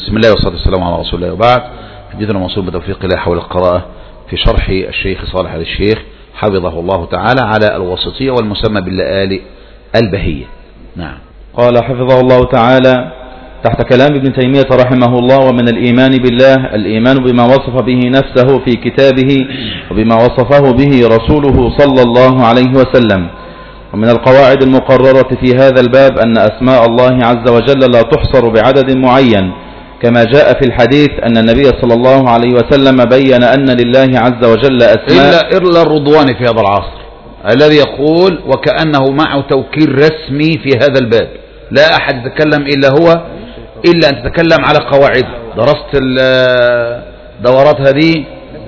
بسم الله والصلاة والسلام على رسول الله، وبعد. حديثنا موصول بتوفيق الله حول القراءة في شرح الشيخ صالح آل الشيخ حفظه الله تعالى على الوسطية والمسمى باللآلئ البهية. نعم. قال حفظه الله تعالى تحت كلام ابن تيمية رحمه الله: ومن الإيمان بالله الإيمان بما وصف به نفسه في كتابه وبما وصفه به رسوله صلى الله عليه وسلم. ومن القواعد المقررة في هذا الباب أن أسماء الله عز وجل لا تحصر بعدد معين، كما جاء في الحديث أن النبي صلى الله عليه وسلم بين أن لله عز وجل أسماء إلا الرضواني في هذا العصر الذي يقول وكأنه معه توكيل رسمي في هذا الباب، لا أحد يتكلم إلا هو، إلا أن تتكلم على قواعد. درست الدورات هذه،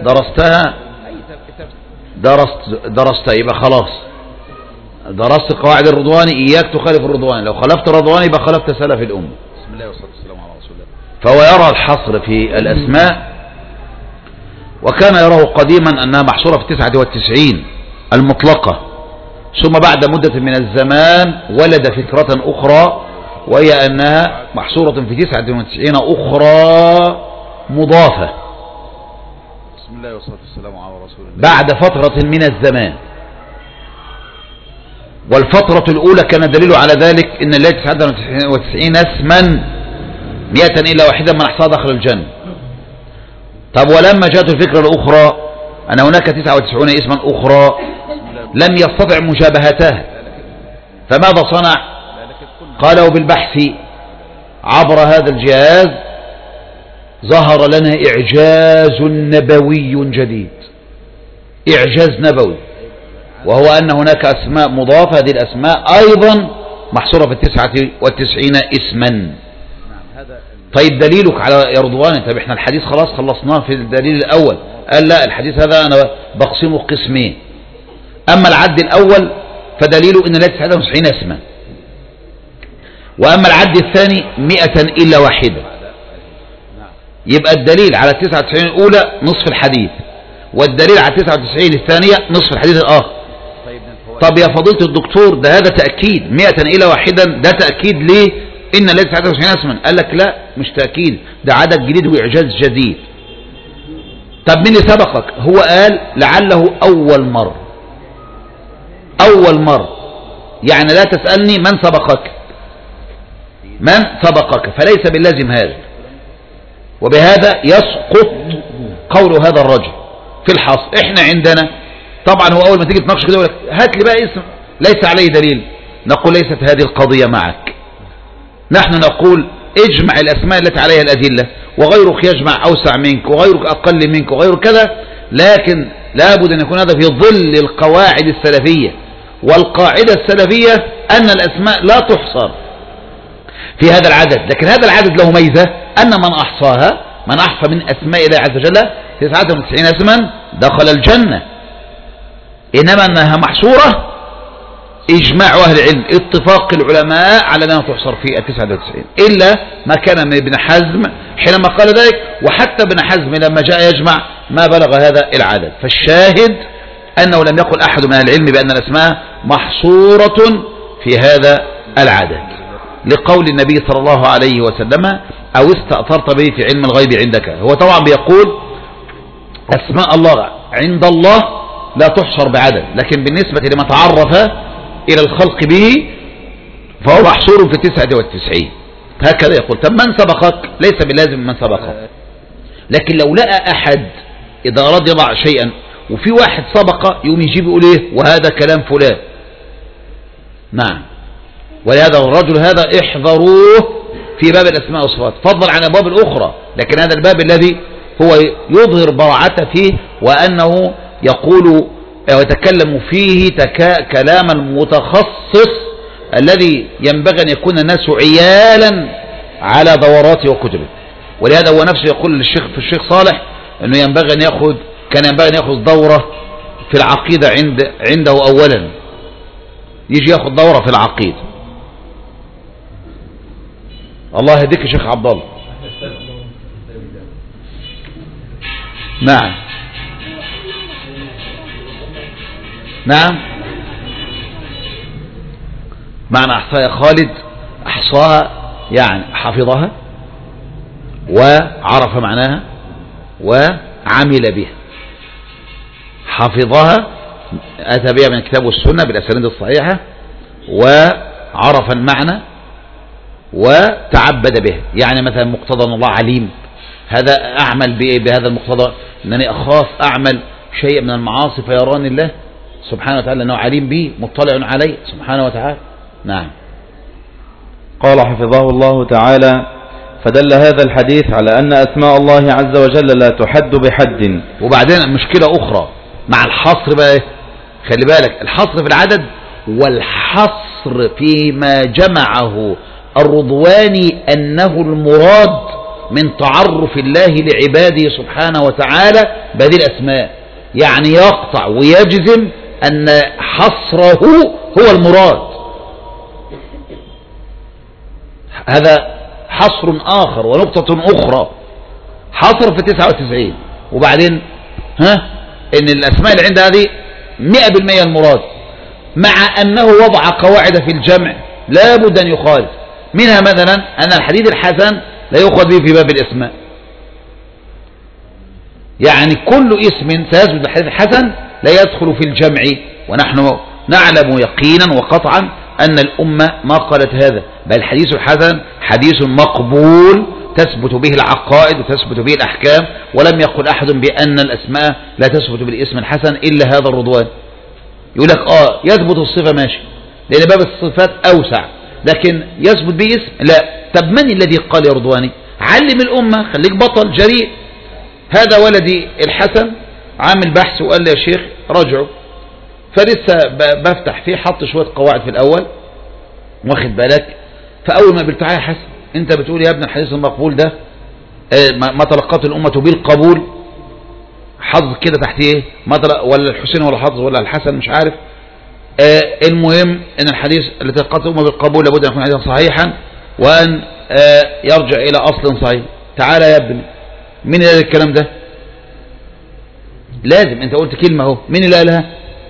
درستها يبقى خلاص درست قواعد الرضواني، إياك تخالف الرضواني، لو خالفت الرضواني يبقى خالفت سلف الأمة. بسم الله والصلاة والسلام على رسول الله. فهو يرى الحصر في الأسماء، وكان يراه قديما أنها محصورة في 99 المطلقة، ثم بعد مدة من الزمان ولد فكرة أخرى، وهي أنها محصورة في 99 أخرى مضافة. بسم الله والصلاة والسلام على رسول الله. بعد فترة من الزمان، والفترة الأولى كان الدليل على ذلك إن الله 99 اسما 100 إلا واحدا من أحصاها دخل الجنة. طب ولما جاءت الفكرة الأخرى أن هناك 99 اسما أخرى لم يستطع مشابهتها، فماذا صنع؟ قالوا بالبحث عبر هذا الجهاز ظهر لنا إعجاز نبوي جديد، إعجاز نبوي، وهو أن هناك أسماء مضافة، هذه الأسماء أيضا محصورة في 99 اسما. طيب دليلك على يا رضوان؟ طيب احنا الحديث خلاص خلصناه في الدليل الأول. قال لا، الحديث هذا أنا بقسمه قسمين، أما العد الأول فدليله إن لا 99 اسما، وأما العد الثاني 100 إلا واحدة. يبقى الدليل على 99 الأولى نصف الحديث، والدليل على 99 الثانية نصف الحديث الآخر. طب يا فضيلة الدكتور، ده هذا تأكيد 100 إلا واحدا، ده تأكيد ليه إن الذي 99 اسما؟ قال لك لا، مش تأكيد، ده عدد جديد وإعجاز جديد. طب مين اللي سبقك؟ هو قال لعله أول مرة، أول مرة، يعني لا تسألني من سبقك، من سبقك، فليس باللازم هذا. وبهذا يسقط قول هذا الرجل في الحصر. احنا عندنا طبعا هو اول ما تيجي تناقش كده يقول لك هات لي بقى اسم ليس عليه دليل، نقول ليست هذه القضية معك، نحن نقول اجمع الاسماء التي عليها الادلة، وغيرك يجمع اوسع منك، وغيرك اقل منك، وغيرك كذا، لكن لابد ان يكون هذا في ظل القواعد السلفية. والقاعدة السلفية ان الاسماء لا تحصر في هذا العدد، لكن هذا العدد له ميزة ان من احصاها، من احصى من اسماء الله عز وجل 99 اسما دخل الجنة. انما انها محصورة اجماع اهل العلم، اتفاق العلماء على انها تحصر في 99، الا ما كان من ابن حزم حينما قال ذلك، وحتى ابن حزم لما جاء يجمع ما بلغ هذا العدد. فالشاهد انه لم يقل احد من اهل العلم بان الاسماء محصورة في هذا العدد، لقول النبي صلى الله عليه وسلم او استأثرت به في علم الغيب عندك. هو طبعا بيقول اسماء الله عند الله لا تحصر بعدد، لكن بالنسبة لما تعرف الى الخلق به فهو محصور في 99. هكذا يقول. طب من سبقك؟ ليس بلازم من سبقك، لكن لو لقى احد اذا اراد يضع شيئا وفي واحد سبق يقوم يجيب يقول ايه وهذا كلام فلان. نعم. ولهذا الرجل هذا احذروه في باب الاسماء والصفات فضلا عن الابواب الاخرى، لكن هذا الباب الذي هو يظهر براعته فيه، وانه يقول ويتكلم فيه كلام المتخصص الذي ينبغي أن يكون الناس عيالا على دوراته وكتبه. ولهذا هو نفسه يقول الشيخ صالح أنه كان ينبغي أن يأخذ دورة في العقيدة عنده أولا، يجي يأخذ دورة في العقيدة. الله يهديك يا شيخ عبد الله. نعم نعم. معنى أحصاها يا خالد، أحصاها يعني حفظها، وعرف معناها وعمل بها، حفظها أتى بها من الكتاب والسنة بالأسانيد الصحيحة، وعرف المعنى وتعبد به. يعني مثلا مقتضى أن الله عليم، هذا أعمل بهذا المقتضى، أنني أخاف أعمل شيء من المعاصي فيراني الله سبحانه وتعالى أنه عليم بي مطلع علي سبحانه وتعالى. نعم. قال حفظه الله تعالى: فدل هذا الحديث على أن أسماء الله عز وجل لا تحد بحد. وبعدين مشكلة أخرى مع الحصر بقى، خلي بالك، الحصر في العدد والحصر فيما جمعه الرضواني أنه المراد من تعرف الله لعباده سبحانه وتعالى بهذه الأسماء، يعني يقطع ويجزم أن حصره هو المراد. هذا حصر آخر ونقطة أخرى، حصر في 99، وبعدين إن الأسماء اللي عند هذه 100% المراد، مع أنه وضع قواعد في الجمع لا بد أن يخالف منها. مثلا أن الحديث الحسن لا يؤخذ به في باب الأسماء، يعني كل اسم سيثبت الحديث الحسن لا يدخل في الجمع، ونحن نعلم يقينا وقطعا أن الأمة ما قالت هذا، بل الحديث الحسن حديث مقبول تثبت به العقائد وتثبت به الأحكام، ولم يقل أحد بأن الأسماء لا تثبت بالاسم الحسن إلا هذا الرضوان. يقول لك يثبت الصفة ماشي، لأن باب الصفات أوسع، لكن يثبت به اسم لا. طب من الذي قال يا رضواني؟ علم الأمة، خليك بطل جريء. هذا ولدي الحسن عامل بحث وقال لي يا شيخ راجعه، فلسه بفتح فيه، حط شوية قواعد في الأول، واخد بالك، فأول ما قلت يا حسن أنت بتقول يا ابن الحديث المقبول ده ما تلقته الأمة بالقبول، حظ كده تحتيه ولا الحسين ولا حظ ولا الحسن مش عارف، المهم أن الحديث اللي تلقته الأمة بالقبول لابد أن يكون حديثا صحيحا، وأن يرجع إلى أصل صحيح. تعالى يا ابني، مين اللي قال الكلام ده؟ لازم أنت قلت كلمة اهو، مين اللي قالها؟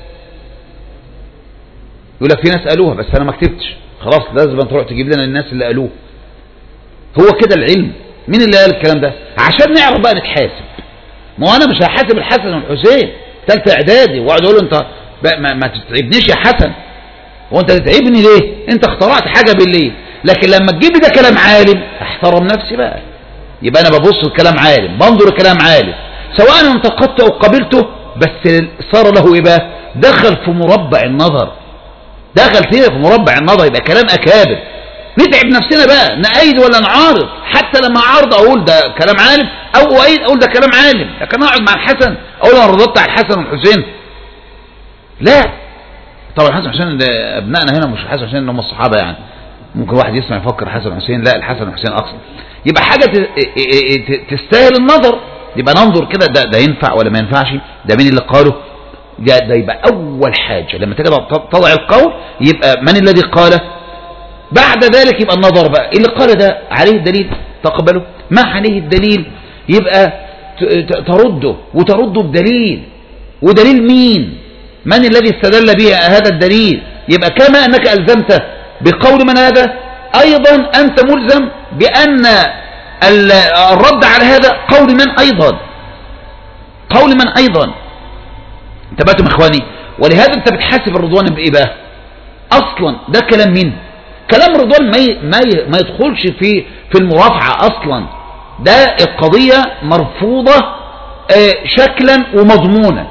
يقول لك في ناس قالوها بس أنا ما كتبتش، خلاص لازم تروح تجيب لنا الناس اللي قالوه. هو كده العلم، مين اللي قال الكلام ده؟ عشان نعرف بقى نتحاسب. ما أنا مش هحاسب الحسن والحسين ثالثة إعدادي وأقعد أقول له أنت ما تتعبنيش يا حسن، وأنت تتعبني ليه؟ أنت اخترعت حاجة بالليل. لكن لما تجيب لي ده كلام عالم احترم نفسي بقى، يبقى أنا ببص لكلام عالم، بنظر لكلام عالم، سواء أنا انتقدته أو قبلته، بس صار له إيه بقى؟ دخل في مربع النظر، دخل فيه في مربع النظر، يبقى كلام أكابر. نتعب نفسنا بقى، نأيد ولا نعارض؟ حتى لما أعارض أقول ده كلام عالم، أو أؤيد أقول ده كلام عالم. لكن أقعد مع الحسن أقول أنا رضيت على الحسن والحسين؟ لا طبعا الحسن والحسين أبنائنا هنا مش الحسن والحسين هم الصحابة، يعني ممكن واحد يسمع يفكر حسن وحسين، لا الحسن والحسين أقصى. يبقى حاجة تستاهل النظر، يبقى ننظر كده ده ينفع ولا ما ينفعش، ده مين اللي قاله، ده يبقى أول حاجة لما تجد تضع القول يبقى من الذي قاله. بعد ذلك يبقى النظر بقى، اللي قال ده عليه الدليل تقبله، ما عليه الدليل يبقى ترده، وترده بدليل. ودليل مين؟ من الذي استدل به هذا الدليل؟ يبقى كما أنك ألزمت بقول من هذا، أيضا أنت ملزم بأن الرد على هذا قول من أيضا، قول من أيضا. انتبهتم اخواني؟ ولهذا انت بتحاسب الرضوان بايه بقى؟ اصلا ده كلام مين؟ كلام الرضوان ما يدخلش في المرافعه اصلا، ده القضيه مرفوضه شكلا ومضمونا،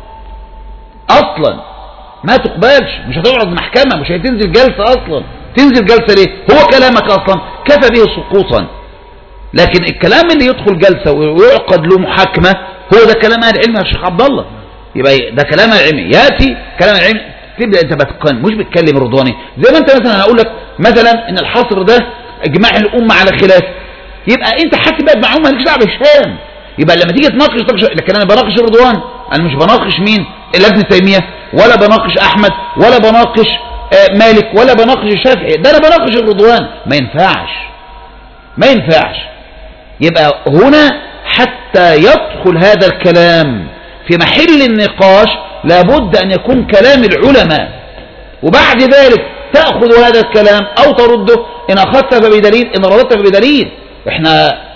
اصلا ما تقبلش، مش هتعرض محكمه، مش هتنزل جلسه اصلا. تنزل جلسه ليه؟ هو كلامك اصلا كفى به سقوطا. لكن الكلام اللي يدخل جلسه ويعقد له محاكمه هو ده كلام اهل العلم يا شيخ عبد الله. يبقى ده كلام العلم، ياتي كلام العلم تبدا انت بتقن، مش بتكلم الرضواني. زي ما انت مثلا هقول لك مثلا ان الحصر ده اجماع الامه على خلاف، يبقى انت حاسب بقى معهم مالكش دعوه بهشام. يبقى لما تيجي تناقش، لكن انا بناقش الرضوان، انا مش بناقش مين؟ ابن تيميه، ولا بناقش احمد، ولا بناقش مالك، ولا بناقش الشافعي، ده انا بناقش الرضوان. ما ينفعش، ما ينفعش. يبقى هنا حتى يدخل هذا الكلام في محل النقاش لابد أن يكون كلام العلماء، وبعد ذلك تأخذ هذا الكلام أو ترده، إن أخذت فبدليل، إن رددت فبدليل. إحنا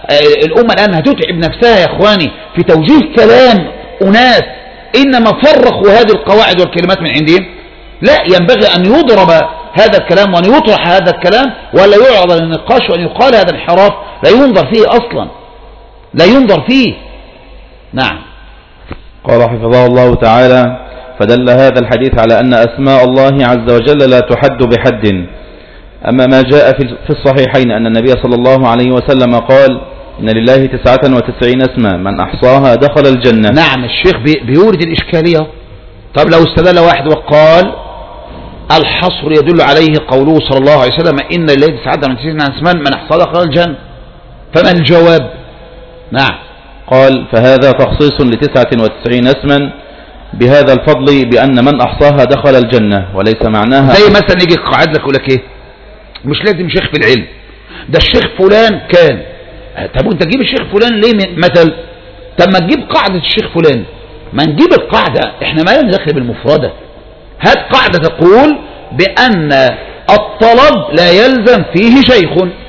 الأمة الآن هتتعب نفسها يا إخواني في توجيه كلام أناس إنما فرقوا هذه القواعد والكلمات من عندهم. لا، ينبغي أن يضرب هذا الكلام وأن يطرح هذا الكلام ولا يعرض للنقاش وأن يقال هذا انحراف لا ينظر فيه أصلا، لا ينظر فيه. نعم. قال حفظه الله تعالى: فدل هذا الحديث على أن أسماء الله عز وجل لا تحد بحد. أما ما جاء في الصحيحين أن النبي صلى الله عليه وسلم قال: إن لله 99 اسما من أحصاها دخل الجنة. نعم، الشيخ بيورد الإشكالية. طب لو استدل واحد وقال الحصر يدل عليه قوله صلى الله عليه وسلم إن لله 99 اسما من أحصاها دخل الجنة، فما الجواب؟ نعم. قال: فهذا تخصيص ل99 اسما بهذا الفضل بأن من أحصاها دخل الجنة، وليس معناها زي مثلا يجي قاعد لك يقول لك ايه، مش لازم شيخ في العلم، ده الشيخ فلان كان. طب وانت تجيب الشيخ فلان ليه مثل؟ طب ما تجيب قاعدة الشيخ فلان، ما نجيب القاعدة، احنا ما لنا دخل بالمفردة. هات قاعدة تقول بأن الطلب لا يلزم فيه شيخ.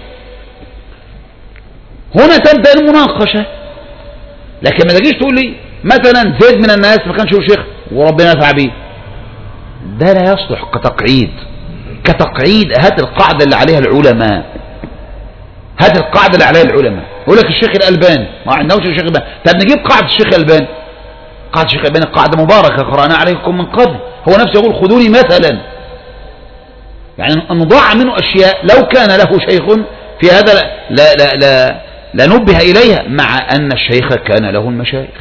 هنا تبدأ المناقشة. لكن ما تجيش تقول لي مثلا زيد من الناس ما كانش هو شيخ وربنا نفع بيه، ده لا يصلح كتقعيد. هات القاعدة اللي عليها العلماء، هات القاعدة اللي عليها العلماء. يقول لك الشيخ الألباني ما عندناش الشيخ الألباني، طب نجيب قاعدة الشيخ الألباني. قاعدة الشيخ الألباني قاعدة مباركة قرأناها عليكم من قبل، هو نفسه يقول خذوني مثلا، يعني نضاع منه أشياء لو كان له شيخ في هذا لا نبه إليها، مع أن الشيخ كان له المشايخ.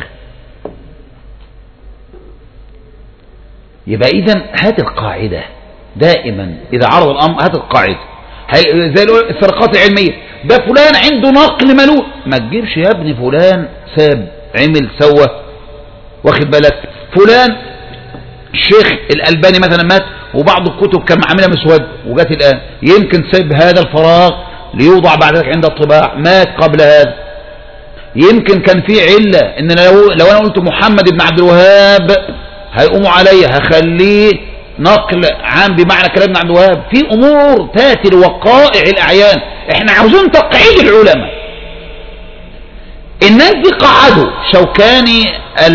يبقى إذن هات القاعدة دائما إذا عرض الأمر، هات القاعدة زي الفرقات العلمية، ده فلان عنده نقل ملوء، ما تجيبش يا ابني فلان ساب عمل سوى، واخد بالك؟ فلان الشيخ الألباني مثلا مات وبعض الكتب كان عاملها مسود وجات الآن، يمكن سيب هذا الفراغ ليوضع بعد ذلك عند الطباع، مات قبل هذا. يمكن كان في علة ان لو انا قلت محمد بن عبد الوهاب هيقوموا عليا، هخليه نقل عام بمعنى كلام ابن عبد الوهاب. في امور تاتي لوقائع الاعيان، احنا عاوزين تقعيد العلماء. الناس دي قعدوا، شوكاني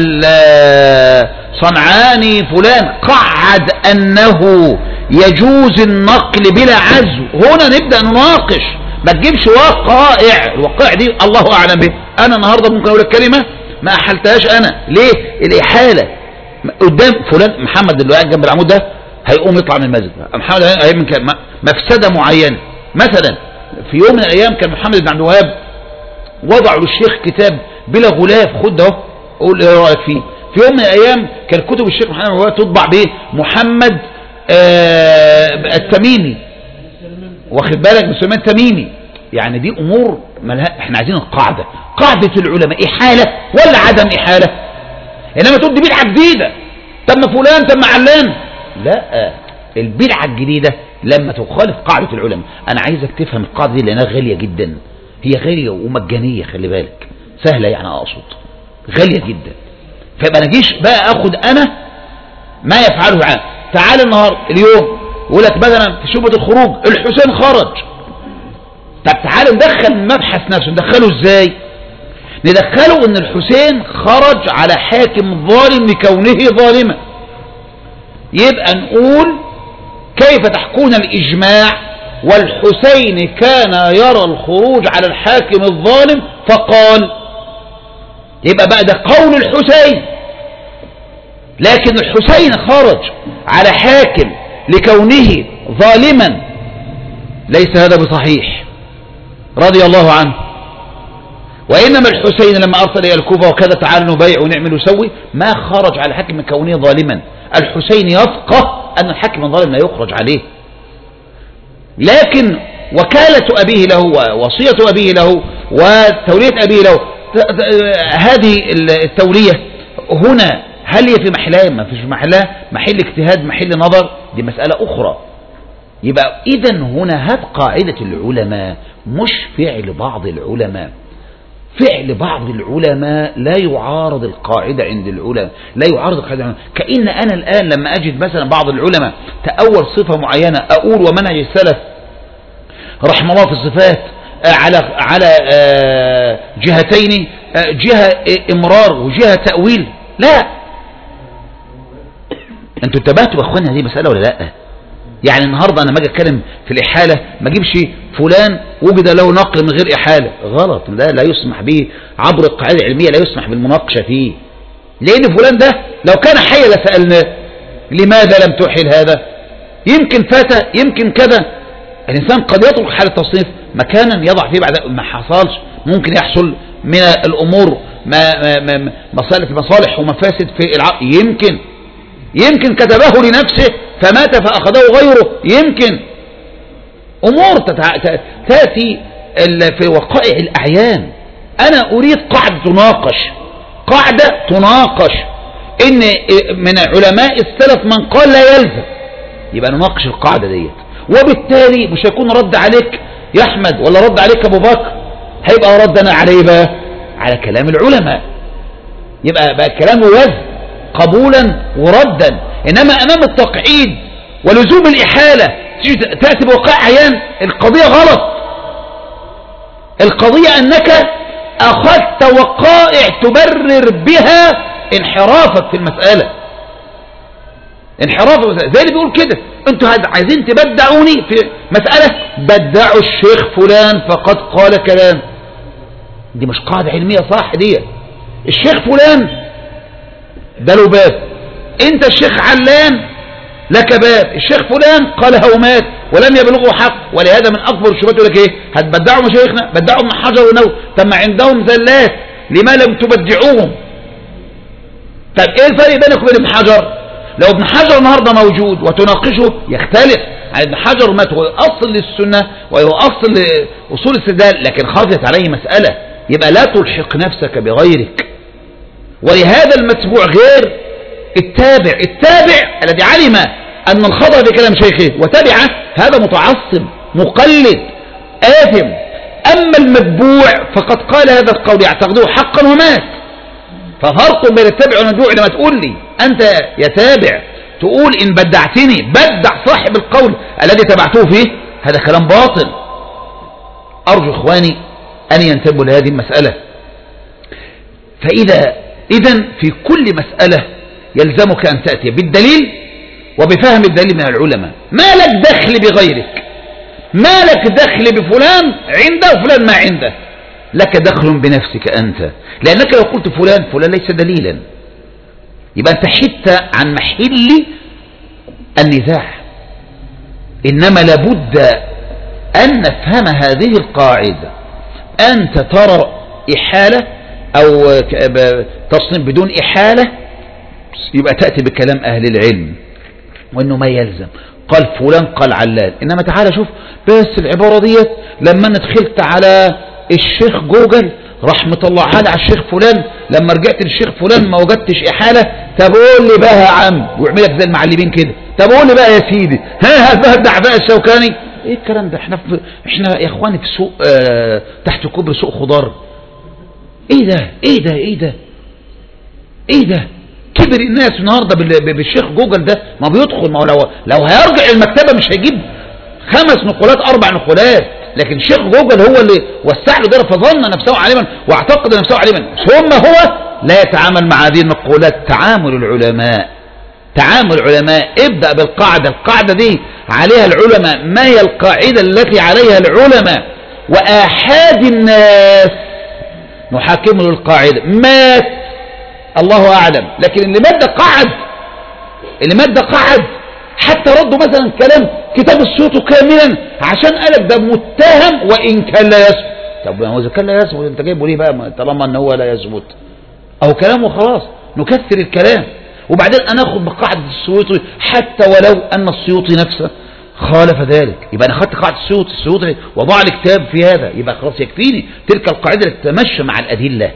صنعاني فلان قعد انه يجوز النقل بلا عزو. هنا نبدأ نناقش، ما تجيبش وقائع. الوقائع دي الله اعلم به. انا النهارده ممكن اقول الكلمه ما احلتهاش انا، ليه؟ الاحاله قدام فلان. محمد اللي قاعد جنب العمود ده هيقوم يطلع من المسجد، محمد هيعمل مفسده معينه. مثلا في يوم من الايام كان محمد بن عبد الوهاب وضعوا للشيخ كتاب بلا غلاف، خد ده قول ايه رايك فيه. في يوم من الايام كان كتب الشيخ محمد بن عبد الوهاب تطبع به محمد التميمي، واخد بالك، مسلمان التميمي. يعني دي امور مالها، احنا عايزين القاعده، قاعده العلماء احاله ولا عدم احاله. انما تقول دي بدعه جديده، تم فلان تم علان، لا. البدعه الجديده لما تخالف قاعده العلماء. انا عايزك تفهم القاعده دي لانها غاليه جدا، هي غاليه ومجانيه، خلي بالك، سهله يعني اقصد غاليه جدا. فيبقى انا جيش بقى اخد انا ما يفعله عام. تعال النهار اليوم يقول لك مثلا في شبهه الخروج الحسين خرج. طب تعال ندخل المبحث نفسه، ندخله ازاي؟ ندخله ان الحسين خرج على حاكم ظالم لكونه ظالما. يبقى نقول كيف تحكون الاجماع والحسين كان يرى الخروج على الحاكم الظالم فقال، يبقى بقى ده قول الحسين. لكن الحسين خرج على حاكم لكونه ظالما، ليس هذا بصحيح رضي الله عنه. وإنما الحسين لما أرسل إلى الكوفة وكذا تعال نبيع ونعمل ونسوي، ما خرج على حاكم كونه ظالما. الحسين يفقه أن الحاكم الظالم لا يخرج عليه، لكن وكالة أبيه له ووصية أبيه له وتولية أبيه له، هذه التولية هنا هل هي في محلها؟ ما فيش محلها، محل اجتهاد محل نظر، دي مسألة أخرى. يبقى إذن هنا هات قاعدة العلماء، مش فعل بعض العلماء. فعل بعض العلماء لا يعارض القاعدة عند العلماء، لا يعارض القاعدة عند العلماء. كأن أنا الآن لما أجد مثلا بعض العلماء تأول صفة معينة أقول ومنهج السلف رحمه الله في الصفات على جهتين، جهة إمرار وجهة تأويل. لا، انتوا انتبهتوا يا اخوانا هذه مسألة ولا لا؟ يعني النهاردة انا ما اجي اتكلم في الإحالة ما اجيبش فلان وجد له نقل من غير إحالة، غلط، ده لا يسمح به عبر القاعدة العلمية، لا يسمح بالمناقشة فيه، لأن فلان ده لو كان حيا لسألناه لماذا لم تحل هذا؟ يمكن فتى، يمكن كذا. الإنسان قد يترك حال التصنيف مكانا يضع فيه بعد ما حصلش، ممكن يحصل من الأمور مصالح ومفاسد في العقل، يمكن كتبه لنفسه فمات فأخذه غيره، يمكن أمور تأتي في وقائع الأعيان. أنا أريد قاعدة تناقش إن من علماء السلف من قال لا يلزم، يبقى نناقش القاعدة ديت، وبالتالي مش هيكون رد عليك يا أحمد ولا رد عليك أبو بكر، هيبقى ردنا عليه بقى على كلام العلماء، يبقى بقى كلامه وزن قبولا وردا. إنما أمام التقعيد ولزوم الإحالة تأتي بوقائع عيان، القضية غلط. القضية أنك أخذت وقائع تبرر بها انحرافك في المسألة، زي اللي بيقول كده انتوا عايزين تبدعوني في مسألة، بدعوا الشيخ فلان فقد قال كلام، دي مش قاعدة علمية صح دي. الشيخ فلان ده له باب، انت الشيخ علان لك باب، الشيخ فلان قالها ومات ولم يبلغه حق، ولهذا من اكبر الشبهات يقول لك ايه؟ هتبدعوا مشايخنا؟ بدعوا ابن حجر ونووي، طب ما عندهم زلات لما لم تبدعوهم؟ طب ايه الفرق بينك وبين ابن حجر؟ لو ابن حجر النهارده موجود وتناقشه يختلف عن ابن حجر مات، هو اصل للسنه وهو اصل لاصول الاستدلال، لكن خرجت عليه مساله، يبقى لا تلحق نفسك بغيرك. ولهذا المتبوع غير التابع الذي علم أن الخطأ في كلام شيخه وتبعه، هذا متعصب مقلد آثم. أما المتبوع فقد قال هذا القول يعتقده حقا ومات. ففرق بين التابع والمتبوع، لما تقول لي أنت يا تابع تقول إن بدعتني بدع صاحب القول الذي تبعته فيه، هذا كلام باطل. أرجو إخواني أن ينتبهوا لهذه المسألة. إذن في كل مسألة يلزمك أن تأتي بالدليل وبفهم الدليل من العلماء، ما لك دخل بغيرك، ما لك دخل بفلان عنده وفلان ما عنده، لك دخل بنفسك أنت، لأنك لو قلت فلان ليس دليلا، يبقى أنت حدت عن محل النزاع. إنما لابد أن نفهم هذه القاعدة، أنت ترى إحالة أو تصنيف بدون إحالة، يبقى تأتي بكلام أهل العلم وأنه ما يلزم، قال فلان قال علان. إنما تعالى شوف بس العبارة ديت لما أنا دخلت على الشيخ جوجل راح مطلعها لي على الشيخ فلان، لما رجعت للشيخ فلان ما وجدتش إحالة، طب قول لي بقى يا عم، ويعملك زي المعلمين كده، طب قول لي بقى يا سيدي هتبدع بقى الشوكاني، ايه الكلام ده؟ احنا يا اخواني في سوق تحت كوبري سوق خضار. ايه ده كبر الناس النهارده بالشيخ جوجل ده، ما بيدخل، ما هو لو هيرجع المكتبه مش هيجيب 5 نقولات 4 نقولات، لكن شيخ جوجل هو اللي وسع له ده، فظن نفسه عالما واعتقد نفسه عالما، ثم هو لا يتعامل مع هذه النقولات تعامل العلماء. ابدأ بالقاعدة، القاعدة دي عليها العلماء، ما هي القاعدة التي عليها العلماء؟ وآحاد الناس نحاكم له القاعدة، مات الله أعلم، لكن اللي مات ده قعد حتى ردوا مثلا كلام كتاب السيوطي كاملا عشان قالك ده متهم وإن كان لا يثبت. طب هو إذا كان لا يثبت أنت جايبه ليه بقى طالما أنه هو لا يثبت؟ أو كلامه خلاص نكثر الكلام، وبعدين أنا أخذ بقاعدة السيوطي حتى ولو أن السيوطي نفسه خالف ذلك، يبقى أنا أخذت قاعدة السيوطي وضع لي كتاب في هذا، يبقى خلاص يكفيني تلك القاعدة التي تتمشى مع الأدلة.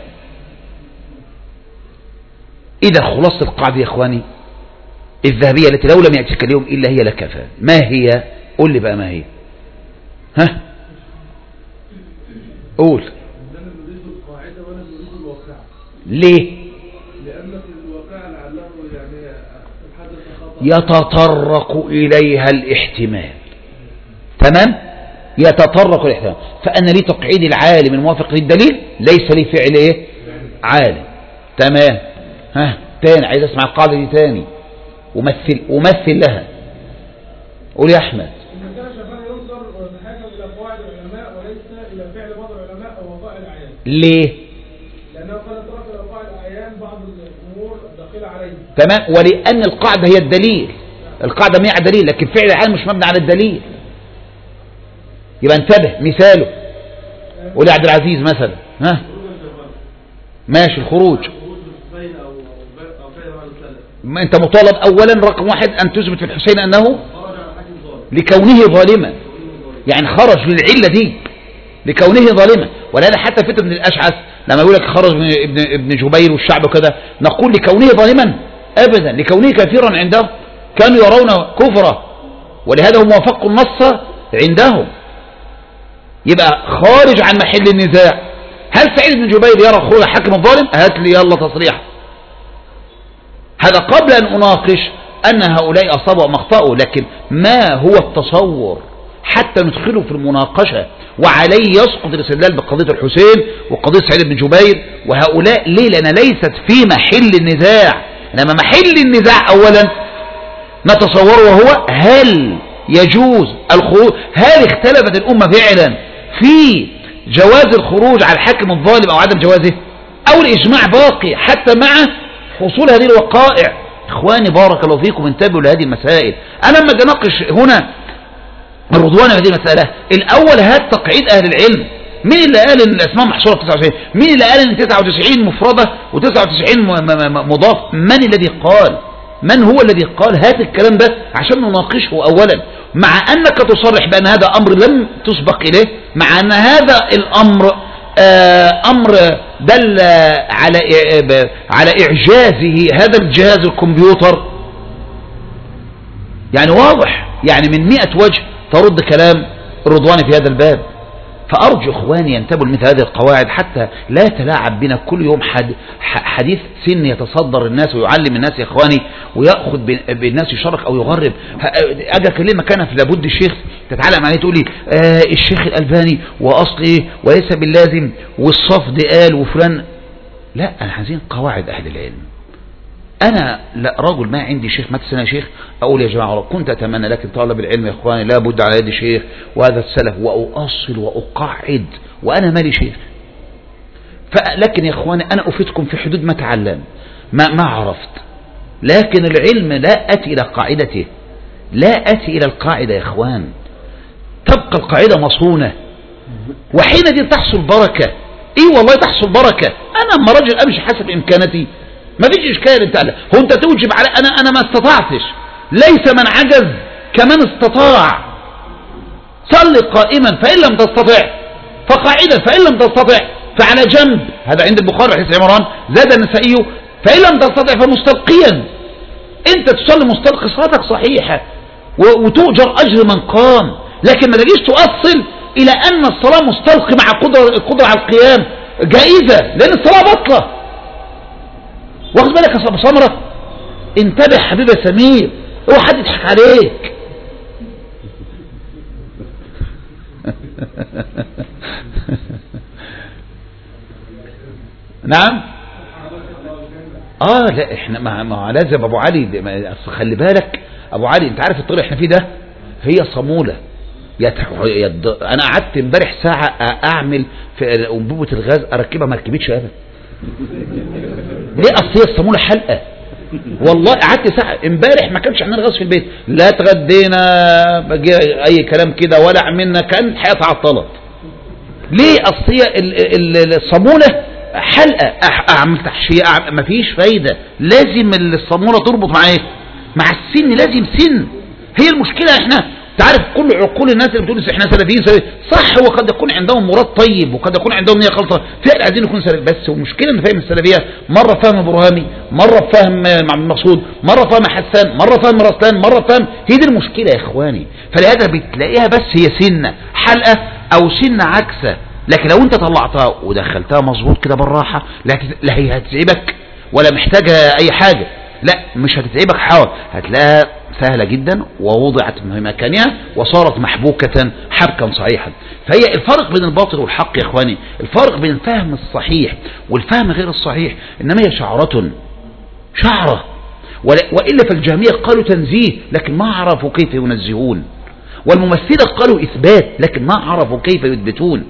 إذا خلاصة القاعدة يا إخواني الذهبية التي لو لم يأتيك اليوم إلا هي لكفى، ما هي؟ قول لي بقى ما هي. قول. ليه؟ لأن في الواقع لعله يعني الحدث خطأ يتطرق إليها الاحتمال. تمام؟ يتطرق الاحتمال. فأنا لي تقعيد العالم الموافق للدليل، ليس لي فعل ايه عالم. تمام. تاني عايز اسمع القاعدة دي تاني ومثل لها. قول يا احمد. ليه؟ لأنه قد ترك الأوقاع الأعيان بعض الأمور الداخلة عليه. تمام. ولأن القاعدة هي الدليل، القاعدة مع دليل، لكن فعل العالم مش مبني على الدليل. يبقى انتبه. مثاله قول يا عبد العزيز مثلا. ماشي. الخروج انت مطالب اولا رقم واحد ان تثبت في الحسين انه لكونه ظالما، يعني خرج للعلة دي لكونه ظالما. ولهذا حتى فتى بن الاشعث لما يقول لك خرج ابن جبير والشعب وكذا، نقول لكونه ظالما ابدا، لكونه كثيرا عندهم كانوا يرون كفره، ولهذا هم وافقوا النص عندهم. يبقى خارج عن محل النزاع. هل سعيد بن جبير يرى خروج حاكم الظالم؟ هات لي يلا تصريح. هذا قبل أن أناقش أن هؤلاء أصابوا أم أخطأوا، لكن ما هو التصور حتى ندخله في المناقشة، وعليه يسقط الاستدلال بقضية الحسين وقضية سعيد بن جبير وهؤلاء. ليه؟ لأن ليست في محل النزاع. إنما محل النزاع أولا نتصوره وهو هل يجوز الخروج، هل اختلفت الأمة فعلا في جواز الخروج على الحاكم الظالم أو عدم جوازه، أو الإجماع باقي حتى مع حصول هذه الوقائع. إخواني بارك الله فيكم انتبهوا لهذه المسائل. أنا لما أجي أناقش هنا الرضوان في هذه المسألة، الأول هات تقعيد أهل العلم. مين اللي قال إن الأسماء محصورة في 99؟ مين اللي قال إن 99 مفردة و99 مضاف؟ من الذي قال؟ من هو الذي قال؟ هات الكلام ده عشان نناقشه أولا، مع أنك تصرح بأن هذا أمر لم تسبق إليه، مع أن هذا الأمر أمر دل على إعجازه هذا الجهاز الكمبيوتر، يعني واضح، يعني من 100 وجه ترد كلام الرضواني في هذا الباب. فأرجو إخواني ينتبهوا لمثل هذه القواعد حتى لا تلاعب بنا كل يوم حديث سن يتصدر الناس ويعلم الناس يا إخواني، ويأخذ بالناس يشرك أو يغرب. أجي أكلمك أنا في لابد الشيخ تتعلم عليه تقول لي الشيخ الألباني وأصله وليس باللازم والصفد قال وفلان. لا، أنا عايزين قواعد أهل العلم. أنا لا رجل ما عندي شيخ ما تسنى شيخ أقول يا جماعة كنت أتمنى، لكن طالب العلم يا إخواني لا بد على يد شيخ وهذا السلف، وأؤصل وأقعد وأنا مالي شيخ. لكن يا إخواني أنا أفيدكم في حدود ما تعلم ما عرفت، لكن العلم لا أتي إلى قاعدته، لا أتي إلى القاعدة يا إخوان، تبقى القاعدة مصونة، وحينئذ تحصل بركة. إيه والله تحصل بركة. أنا أما رجل أمشي حسب إمكانتي ما فيش إشكال. أنت توجب على أنا ما استطعتش، ليس من عجز كمن استطاع. صل قائما فإن لم تستطع فقاعدا فإن لم تستطع فعلى جنب. هذا عند البخاري حديث عمران. زاد النسائي فإن لم تستطع فمستلقيا. أنت تصلي مستلقي صلاتك صحيحة وتؤجر أجر من قام، لكن ما تجيش تؤصل إلى أن الصلاة مستلقي مع القدرة على القيام جائزة، لأن الصلاة بطلة. واخد بالك يا أبو سمرة؟ انتبه حبيبي سمير، اوعى حد يضحك عليك. نعم. لا احنا ما لازم ابو علي، خلي بالك ابو علي، انت عارف الطريق احنا فيه ده هي صمولة. انا قعدت امبارح ساعة اعمل في انبوبة الغاز اركبها ما ركبتش ابدا. ليه؟ اصل هي الصامولة حلقة. والله قعدت ساعة امبارح ما كانش عندنا غاز في البيت، لا اتغدينا اي كلام كده ولا عملنا، كانت الحياة تعطلت. ليه؟ اصل هي الصامولة حلقة، اعمل تحشية ما فيش فايدة. لازم الصامولة تربط مع ايه؟ مع السن، لازم سن. هي المشكلة احنا تعرف كل عقول الناس اللي بتقول احنا سلفيين صح، هو قد يكون عندهم مراد طيب وقد يكون عندهم نية خالصة فعلا عايزين يكون سلفي، بس المشكلة ان فهم السلفية مرة فهم برهامي، مرة فهم مقصود، مرة فهم حسان، مرة فهم رسلان، مرة فهم. هي دي المشكلة يا اخواني. فلهذا بتلاقيها بس هي سنة حلقة او سنة عكسة، لكن لو انت طلعتها ودخلتها مظبوط كده بالراحة لا هي هتتعبك ولا محتاجة اي حاجة. لا مش هتتعبك حاول، هتلاقيها سهلة جدا ووضعت في مكانها وصارت محبوكة حبكا صحيحا. فهي الفرق بين الباطل والحق يا اخواني، الفرق بين الفهم الصحيح والفهم غير الصحيح، انما هي شعرة وإلا فالجهمية قالوا تنزيه لكن ما عرفوا كيف ينزهون، والممثلة قالوا إثبات لكن ما عرفوا كيف يثبتون.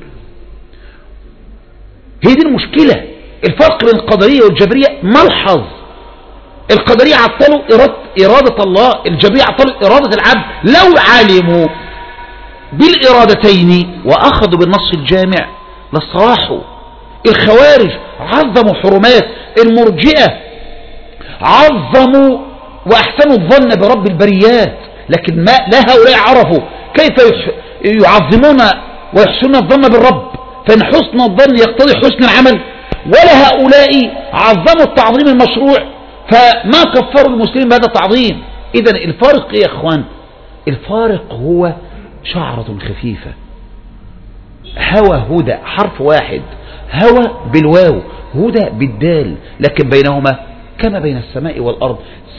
هي دي المشكلة، الفرق بين القدرية والجبرية ملحظ. القدرية عطلوا إرادة الله، الجبرية عطلوا إرادة العبد. لو علموا بالإرادتين وأخذوا بالنص الجامع لاستراحوا. الخوارج عظموا حرمات، المرجئة عظموا وأحسنوا الظن برب البريات، لكن ما لا هؤلاء عرفوا كيف يعظمون ويحسنون الظن بالرب، فإن حسن الظن يقتضي حسن العمل، ولا هؤلاء عظموا التعظيم المشروع فما كفروا المسلمين بهذا التعظيم. إذن الفارق إيه يا أخوان؟ الفارق هو شعرة خفيفة، هوى هدى حرف واحد، هوى بالواو هدى بالدال، لكن بينهما كما بين السماء والأرض،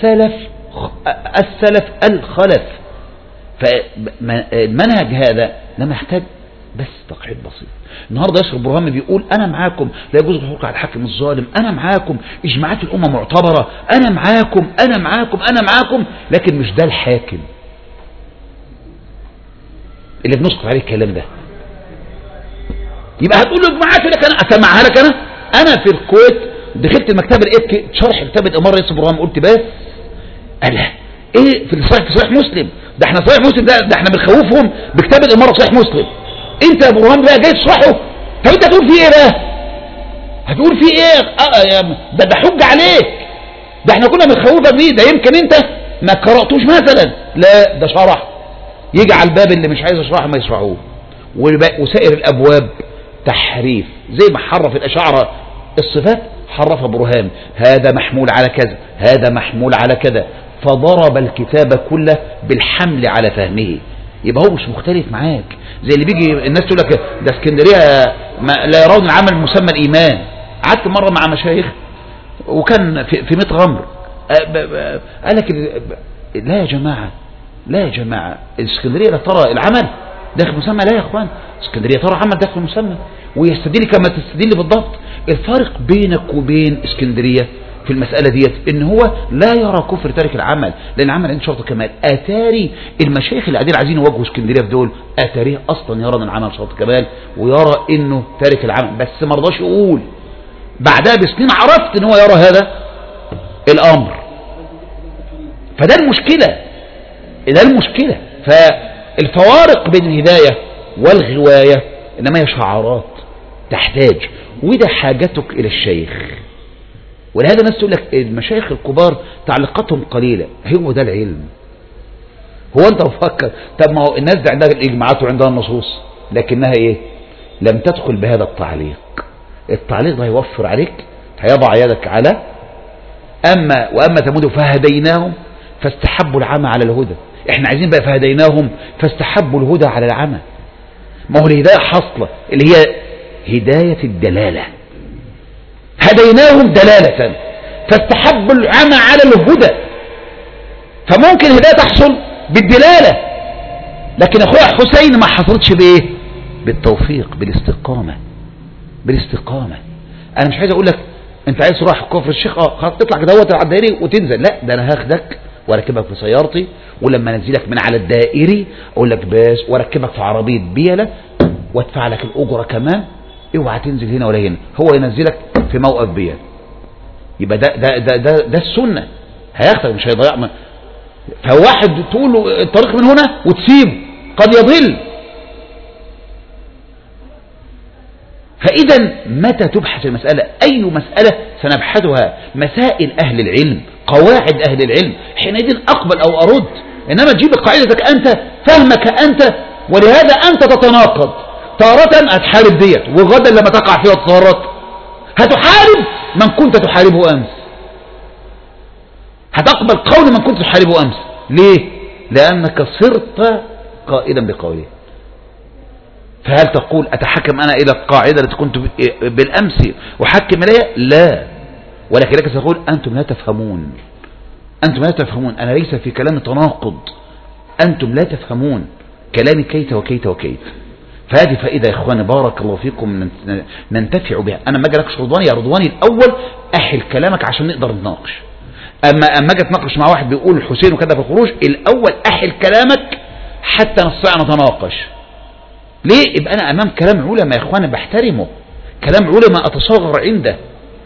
السلف الخلف. فالمنهج هذا لما يحتاج بس تقعيد بسيط. النهارده ياسر برهامي بيقول انا معاكم، لا يجوز الحكم على الحاكم الظالم، انا معاكم، اجماعات الامه معتبره، انا معاكم انا معاكم انا معاكم، لكن مش ده الحاكم اللي بنسقط عليه الكلام ده. يبقى هتقول له اجماعات لك انا اسمعها لك. انا في الكويت دخلت المكتبه لقيت شرح كتاب الاماره ياسر برهامي، قلت بس الا ايه في صحيح مسلم ده، احنا صحيح مسلم ده احنا بنخوفهم بكتاب الاماره صحيح مسلم. انت يا برهان بقى جاي تشرحه، طب انت هتقول فيه ايه بقى؟ هتقول فيه ايه؟ ده حجه عليك، ده احنا كنا بنخوفك بيه، ده يمكن انت ما قراتوش مثلا. لا ده شرح، يجي على الباب اللي مش عايز يشرحه ما يشرحوه، وسائر الابواب تحريف، زي ما حرف الاشاعره الصفات حرفها برهان، هذا محمول على كذا، هذا محمول على كذا، فضرب الكتاب كله بالحمل على فهمه. يبقى هو مش مختلف معاك، زي اللي بيجي الناس تقول لك ده اسكندريه لا يرون العمل مسمى الايمان. قعدت مره مع مشايخ وكان في 100 غمر، قال لك لا يا جماعه، لا يا جماعه، اسكندريه لا ترى العمل داخل مسمى، لا يا اخوان، اسكندريه ترى عمل داخل مسمى، ويستدل كما تستدل بالضبط. الفارق بينك وبين اسكندريه في المسألة ديت ان هو لا يرى كفر تارك العمل، لان العمل عنده شرط كمال. اتاري المشايخ اللي قاعدين عايزين يواجهوا اسكندريه في دول، اتاريه اصلا يرى ان العمل شرط كمال ويرى انه تارك العمل، بس ما رضاش يقول. بعدها بسنين عرفت ان هو يرى هذا الامر. فده المشكله، ده المشكله. فالفوارق بين الهدايه والغوايه انما هي شعارات تحتاج، وده حاجتك الى الشيخ. ولهذا الناس تقول لك المشايخ الكبار تعليقاتهم قليلة، هو ده العلم. هو انت مفكر طب ما هو الناس دي عندها الاجماعات وعندها النصوص، لكنها ايه؟ لم تدخل بهذا التعليق. التعليق ده هيوفر عليك، هيضع يدك على واما ثمود فهديناهم فاستحبوا العمى على الهدى. احنا عايزين بقى فهديناهم فاستحبوا الهدى على العمى. ما هو الهداية حاصلة اللي هي هداية الدلالة، هديناهم دلالة فاستحبوا العمى على الهدى. فممكن الهداية تحصل بالدلالة، لكن اخويا حسين ما حصلتش بايه؟ بالتوفيق، بالاستقامة. انا مش عايز اقول لك انت عايز تروح كفر الشيخ خلاص تطلع كده على الدائري وتنزل، لا ده انا هاخدك واركبك في سيارتي، ولما انزلك من على الدائري اقول لك بس، واركبك في عربية بيلة وادفع لك الاجرة كمان، اوعى تنزل هنا ولا هنا، هو ينزلك في موقف بيان. يبقى ده السنة، هياخدك مش هيضيع. فواحد تقول له الطريق من هنا وتسيبه قد يضل. فإذا متى تبحث المسألة؟ أي مسألة سنبحثها؟ مسائل أهل العلم، قواعد أهل العلم، حينئذ أقبل أو أرد. إنما تجيب قاعدتك أنت، فهمك أنت، ولهذا أنت تتناقض. تارة هتحارب ديت، وغدا لما تقع فيها الثارات هتحارب من كنت تحاربه أمس، هتقبل قول من كنت تحاربه أمس. ليه؟ لأنك صرت قائلا بقوله. فهل تقول أتحكم أنا إلى القاعدة التي كنت بالأمس أحكم إليها؟ لا، ولكنك تقول أنتم لا تفهمون، أنتم لا تفهمون، أنا ليس في كلام تناقض، أنتم لا تفهمون كلامي كيت وكيت وكيت. فهذه فائدة يا إخواني بارك الله فيكم ننتفع بها. أنا ما أجي رضواني يا رضواني الأول أحل كلامك عشان نقدر نتناقش. أما أجي أتناقش مع واحد بيقول الحسين وكذا في الخروج، الأول أحل كلامك حتى نستطيع نتناقش. ليه؟ يبقى أنا أمام كلام علماء يا إخواني بحترمه، كلام علماء أتصغر عنده،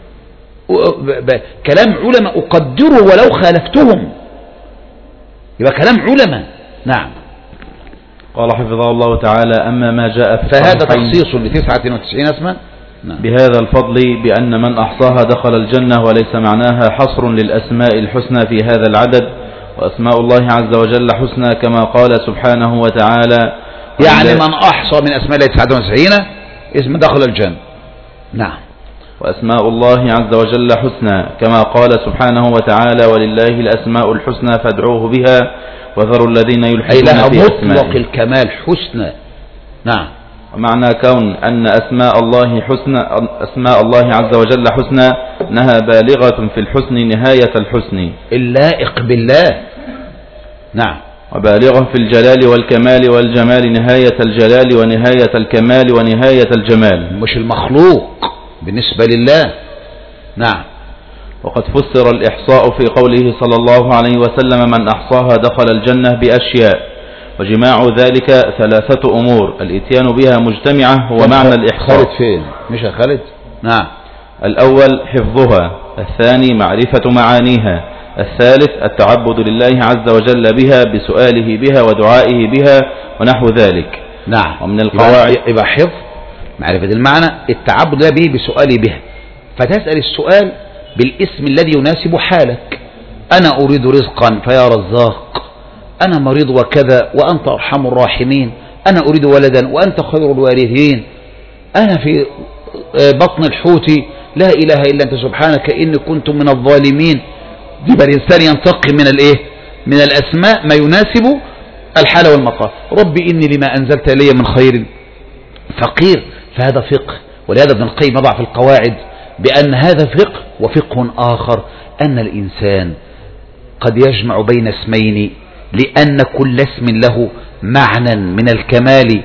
كلام علماء أقدره ولو خالفتهم، يبقى كلام علماء. نعم. قال حفظه الله تعالى: أما ما جاء في فهذا تخصيص ل99 اسما. نعم. بهذا الفضل بأن من أحصاها دخل الجنة، وليس معناها حصر للأسماء الحسنى في هذا العدد، وأسماء الله عز وجل حسنى كما قال سبحانه وتعالى: يعني من أحصى من أسماء الله 99 اسم دخل الجنة. نعم. وأسماء الله عز وجل حسنى كما قال سبحانه وتعالى: ولله الأسماء الحسنى فادعوه بها وذروا الذين يلحدون في أسمائه. مطلق الكمال حسنى. نعم. ومعنى كون أن أسماء الله عز وجل حسنى أنها بالغة في الحسن نهاية الحسن اللائق بالله. نعم. وبالغة في الجلال والكمال والجمال نهاية الجلال ونهاية الكمال ونهاية الجمال، مش المخلوق بالنسبة لله. نعم. وقد فسر الإحصاء في قوله صلى الله عليه وسلم: من أحصاها دخل الجنة بأشياء، وجماع ذلك 3 أمور الإتيان بها مجتمعة هو معنى الإحصاء. خالد فين؟ مش خالد؟ نعم. الأول حفظها، الثاني معرفة معانيها، الثالث التعبد لله عز وجل بها بسؤاله بها ودعائه بها ونحو ذلك. نعم. ومن القواعد يبقى حفظ معرفة المعنى، التعبد له به بسؤاله بها، فتسأل السؤال بالاسم الذي يناسب حالك. أنا أريد رزقا فيا رزاق، أنا مريض وكذا وأنت أرحم الراحمين، أنا أريد ولدا وأنت خير الوارثين، أنا في بطن الحوت لا إله إلا أنت سبحانك إني كنت من الظالمين. يبقى الإنسان ينتقي من الإيه؟ من الأسماء ما يناسب الحال والمقام. ربي إني لما أنزلت إلي من خير فقير. فهذا فقه. ولهذا ابن القيم وضع في القواعد بأن هذا فقه، وفقه آخر أن الإنسان قد يجمع بين اسمين، لأن كل اسم له معنى من الكمال،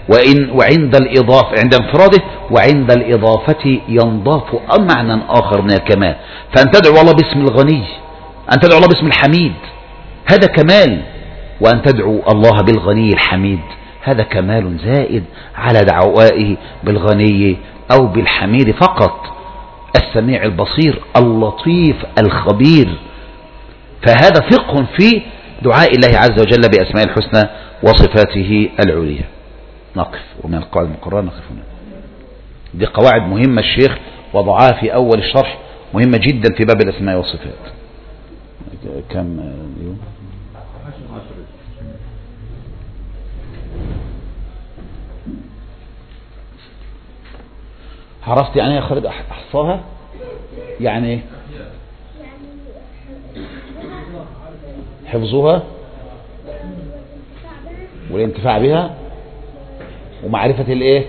وعند الإضافة عند انفراده وعند الإضافة ينضاف معنى آخر من الكمال. فأن تدعو الله باسم الغني، أن تدعو الله باسم الحميد، هذا كمال. وأن تدعو الله بالغني الحميد هذا كمال زائد على دعوائه بالغني أو بالحميد فقط. السميع البصير اللطيف الخبير. فهذا فقه في دعاء الله عز وجل بأسماء الحسنى وصفاته العليا. نقف. ومن القواعد المقررة نقف هنا. دي قواعد مهمة الشيخ وضعها في أول الشرح، مهمة جدا في باب الأسماء والصفات. كم يوم؟ عرفت يعني يا خالد أحصاها؟ يعني حفظها والانتفاع بها ومعرفة الايه؟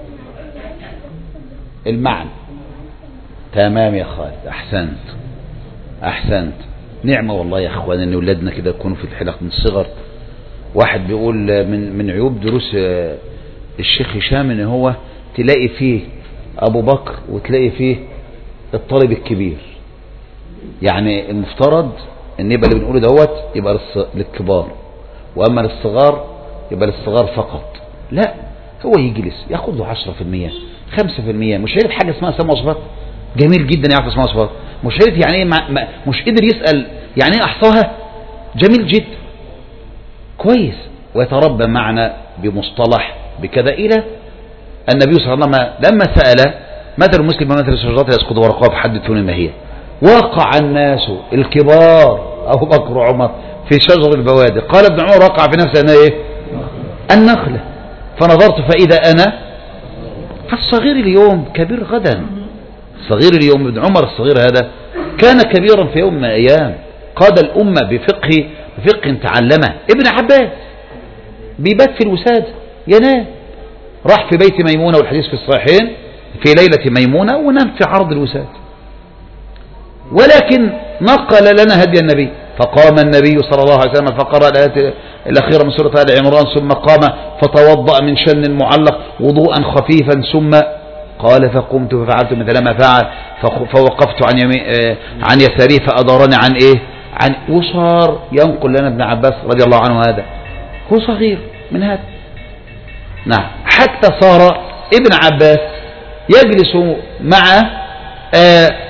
المعنى. تمام يا خالد، احسنت. نعمة والله يا اخوان ان اولادنا كده يكونوا في الحلق من الصغر. واحد بيقول من عيوب دروس الشيخ هشام ان هو تلاقي فيه ابو بكر وتلاقي فيه الطالب الكبير. يعني المفترض ان يبقى اللي بنقوله دوت يبقى للكبار، واما للصغار يبقى للصغار فقط. لا، هو يجلس ياخد له 10% 5%. مش عارف حاجه اسمها اسماء وصفات، جميل جدا يعرف اسماء وصفات. مش عارف يعني ايه مش قدر يسال يعني ايه احصاها، جميل جدا كويس، ويتربى معنا بمصطلح بكذا الى النبي صلى الله عليه وسلم لما سال مثل المسلم ومثل الشجرات يسقط ورقها فحدثوني ما هي. وقع الناس الكبار ابو بكر وعمر في شجر البوادق. قال ابن عمر وقع في نفسه أنها إيه؟ النخلة. فنظرت فإذا أنا فالصغير اليوم كبير غدا. صغير اليوم ابن عمر الصغير هذا كان كبيرا في يوم من الأيام، قاد الأمة بفقه تعلمه. ابن عباس بيبات في الوساد ينام، راح في بيت ميمونة والحديث في الصحيحين في ليلة ميمونة ونام في عرض الوساد، ولكن نقل لنا هدي النبي فقام النبي صلى الله عليه وسلم فقرأ الآيات الأخيرة من سورة آل عمران ثم قام فتوضأ من شن معلق وضوءا خفيفا ثم قال فقمت ففعلت مثل ما فعل فوقفت عن يساري فأدارني عن إيه عن وصار ينقل لنا ابن عباس رضي الله عنه هذا هو صغير من هذا. نعم حتى صار ابن عباس يجلس مع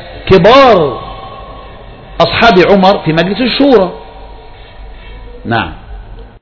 كبار أصحاب عمر في مجلس الشورى. نعم